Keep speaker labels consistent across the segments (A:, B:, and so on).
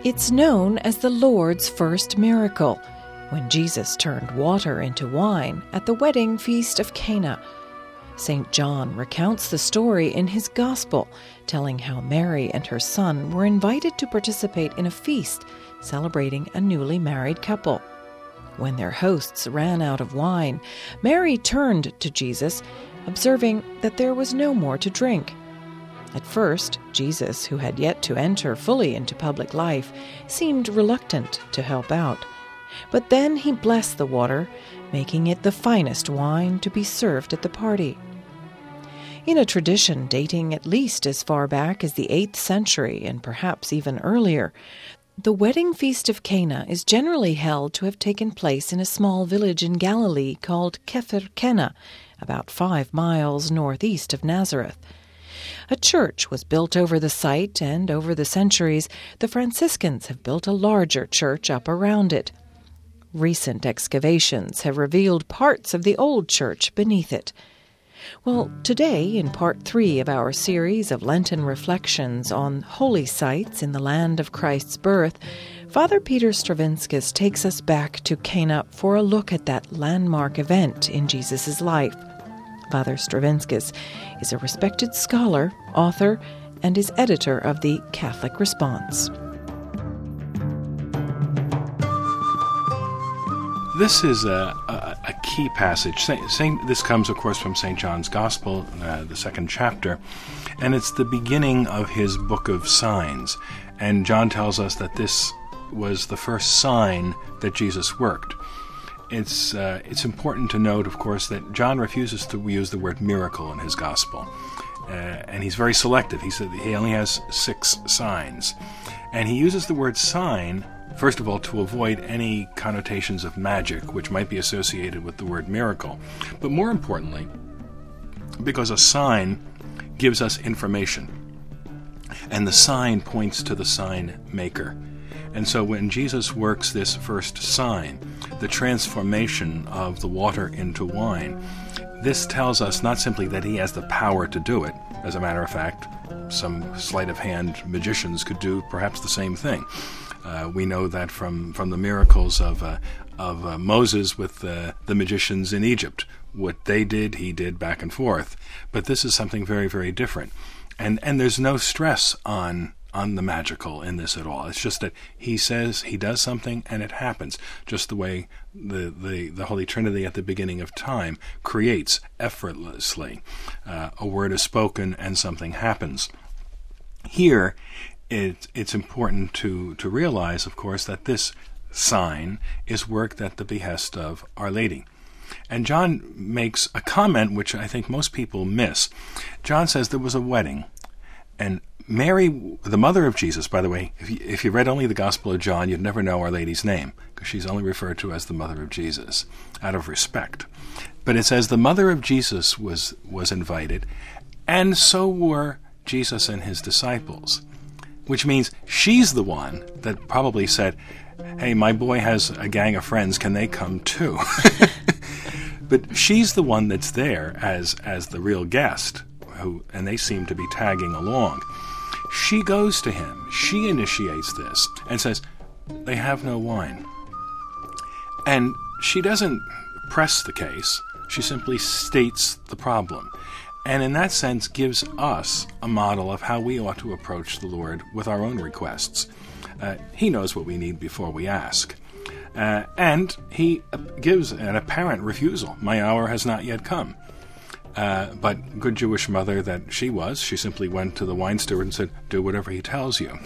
A: It's known as the Lord's first miracle, when Jesus turned water into wine at the wedding feast of Cana. St. John recounts the story in his Gospel, telling how Mary and her son were invited to participate in a feast celebrating a newly married couple. When their hosts ran out of wine, Mary turned to Jesus, observing that there was no more to drink. At first, Jesus, who had yet to enter fully into public life, seemed reluctant to help out. But then he blessed the water, making it the finest wine to be served at the party. In a tradition dating at least as far back as the 8th century and perhaps even earlier, the wedding feast of Cana is generally held to have taken place in a small village in Galilee called Kefir Cana, about 5 miles northeast of Nazareth. A church was built over the site, and over the centuries, the Franciscans have built a larger church up around it. Recent excavations have revealed parts of the old church beneath it. Well, today, in part 3 of our series of Lenten reflections on holy sites in the land of Christ's birth, Father Peter Stravinskis takes us back to Cana for a look at that landmark event in Jesus' life. Father Stravinskis is a respected scholar, author, and is editor of the Catholic Response.
B: This is a key passage. This comes, of course, from St. John's Gospel, the 2nd chapter, and it's the beginning of his book of signs. And John tells us that this was the first sign that Jesus worked. It's important to note, of course, that John refuses to use the word miracle in his Gospel, and he's very selective. He said he only has 6 signs, and he uses the word sign, first of all, to avoid any connotations of magic which might be associated with the word miracle, but more importantly, because a sign gives us information, and the sign points to the sign maker. And so when Jesus works this first sign, the transformation of the water into wine, this tells us not simply that he has the power to do it. As a matter of fact, some sleight-of-hand magicians could do perhaps the same thing. We know that from the miracles of Moses with the magicians in Egypt. What they did, he did back and forth. But this is something very, very different. And there's no stress on the magical in this at all. It's just that he says he does something and it happens, just the way the Holy Trinity at the beginning of time creates effortlessly. A word is spoken and something happens. Here, it's important to realize, of course, that this sign is worked at the behest of Our Lady. And John makes a comment which I think most people miss. John says there was a wedding, and Mary, the mother of Jesus, by the way, if you read only the Gospel of John, you'd never know Our Lady's name, because she's only referred to as the mother of Jesus, out of respect. But it says the mother of Jesus was invited, and so were Jesus and his disciples, which means she's the one that probably said, hey, my boy has a gang of friends, can they come too? But she's the one that's there as the real guest, and they seem to be tagging along. She goes to him, she initiates this, and says, they have no wine. And she doesn't press the case, she simply states the problem. And in that sense gives us a model of how we ought to approach the Lord with our own requests. He knows what we need before we ask. And he gives an apparent refusal. My hour has not yet come. But good Jewish mother that she was, she simply went to the wine steward and said, do whatever he tells you.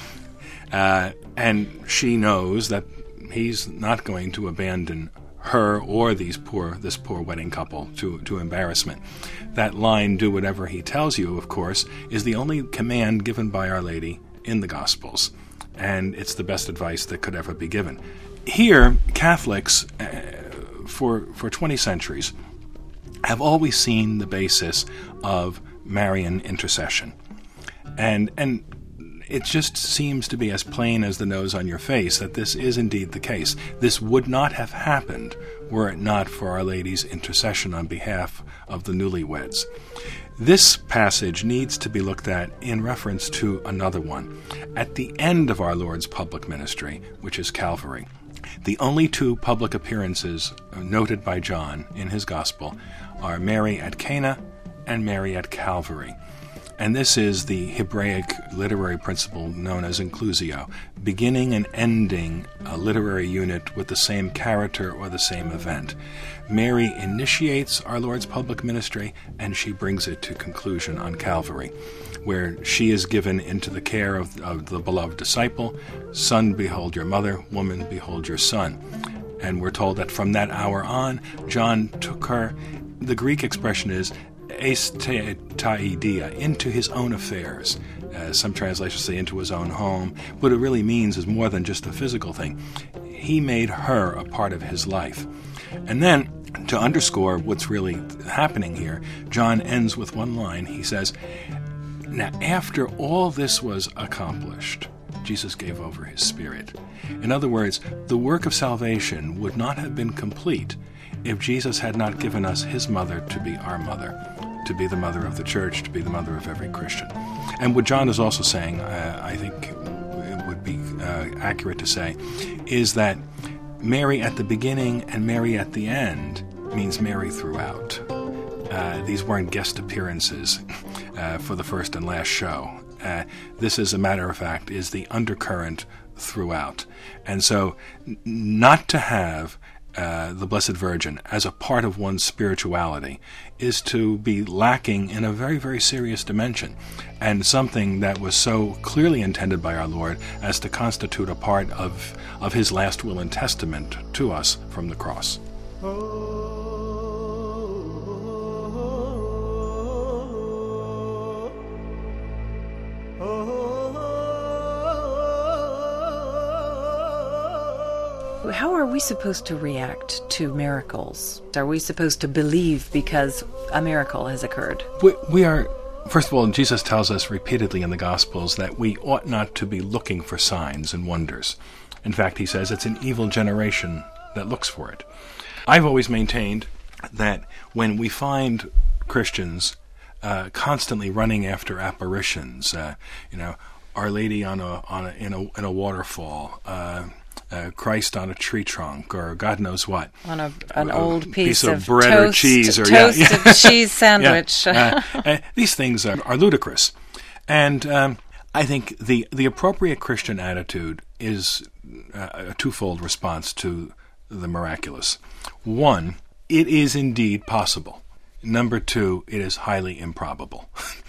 B: And she knows that he's not going to abandon her or this poor wedding couple to embarrassment. That line, do whatever he tells you, of course, is the only command given by Our Lady in the Gospels. And it's the best advice that could ever be given. Here, Catholics, for 20 centuries, have always seen the basis of Marian intercession. And it just seems to be as plain as the nose on your face that this is indeed the case. This would not have happened were it not for Our Lady's intercession on behalf of the newlyweds. This passage needs to be looked at in reference to another one. At the end of our Lord's public ministry, which is Calvary, the only two public appearances noted by John in his Gospel are Mary at Cana and Mary at Calvary. And this is the Hebraic literary principle known as inclusio, beginning and ending a literary unit with the same character or the same event. Mary initiates our Lord's public ministry, and she brings it to conclusion on Calvary, where she is given into the care of the beloved disciple. Son, behold your mother. Woman, behold your son. And we're told that from that hour on, John took her, the Greek expression is estaidia, into his own affairs. Some translations say into his own home. What it really means is more than just a physical thing. He made her a part of his life. And then, to underscore what's really happening here, John ends with one line. He says, now after all this was accomplished, Jesus gave over his Spirit. In other words, the work of salvation would not have been complete if Jesus had not given us his mother to be our mother, to be the mother of the church, to be the mother of every Christian. And what John is also saying, I think it would be accurate to say, is that Mary at the beginning and Mary at the end means Mary throughout. These weren't guest appearances for the first and last show. This, as a matter of fact, is the undercurrent throughout. And so not to have the Blessed Virgin as a part of one's spirituality is to be lacking in a very, very serious dimension, and something that was so clearly intended by our Lord as to constitute a part of his last will and testament to us from the cross.
A: How are we supposed to react to miracles? Are we supposed to believe because a miracle has occurred?
B: We are, first of all, Jesus tells us repeatedly in the Gospels that we ought not to be looking for signs and wonders. In fact, he says it's an evil generation that looks for it. I've always maintained that when we find Christians constantly running after apparitions, Our Lady in a waterfall, Christ on a tree trunk, or God knows what.
A: On an old piece
B: of bread toast, or cheese. Or
A: toasted cheese sandwich.
B: These things are ludicrous. And I think the appropriate Christian attitude is a twofold response to the miraculous. One, it is indeed possible. Number two, it is highly improbable.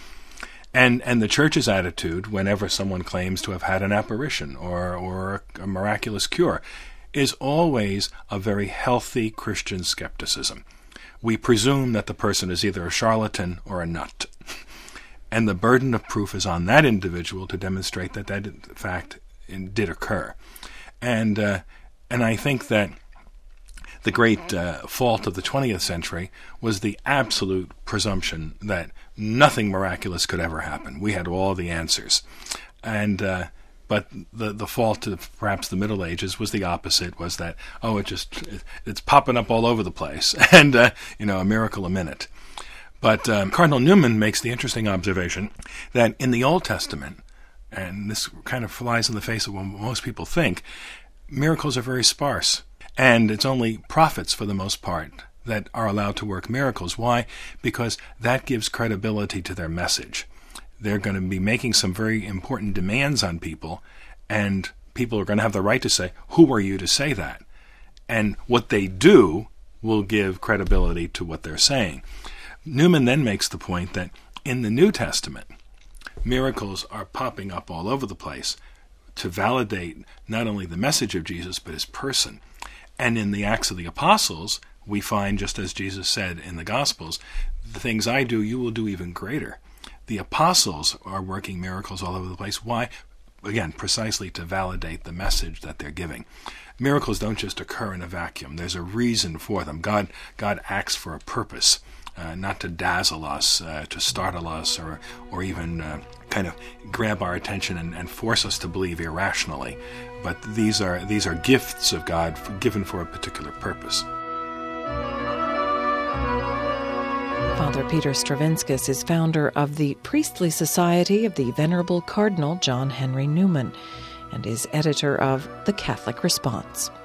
B: And the Church's attitude, whenever someone claims to have had an apparition or a miraculous cure, is always a very healthy Christian skepticism. We presume that the person is either a charlatan or a nut. And the burden of proof is on that individual to demonstrate that in fact did occur. And I think that the great fault of the 20th century was the absolute presumption that nothing miraculous could ever happen. We had all the answers. And but the fault of perhaps the Middle Ages was the opposite, was that, it's popping up all over the place, and, a miracle a minute. But Cardinal Newman makes the interesting observation that in the Old Testament, and this kind of flies in the face of what most people think, miracles are very sparse. And it's only prophets, for the most part, that are allowed to work miracles. Why? Because that gives credibility to their message. They're going to be making some very important demands on people, and people are going to have the right to say, who are you to say that? And what they do will give credibility to what they're saying. Newman then makes the point that in the New Testament, miracles are popping up all over the place to validate not only the message of Jesus, but his person. And in the Acts of the Apostles, we find, just as Jesus said in the Gospels, the things I do, you will do even greater. The apostles are working miracles all over the place. Why? Again, precisely to validate the message that they're giving. Miracles don't just occur in a vacuum. There's a reason for them. God acts for a purpose, not to dazzle us, to startle us, or even kind of grab our attention and force us to believe irrationally. But these are gifts of God given for a particular purpose.
A: Father Father Peter Stravinskas is founder of the Priestly Society of the Venerable Cardinal John Henry Newman and is editor of The Catholic Response.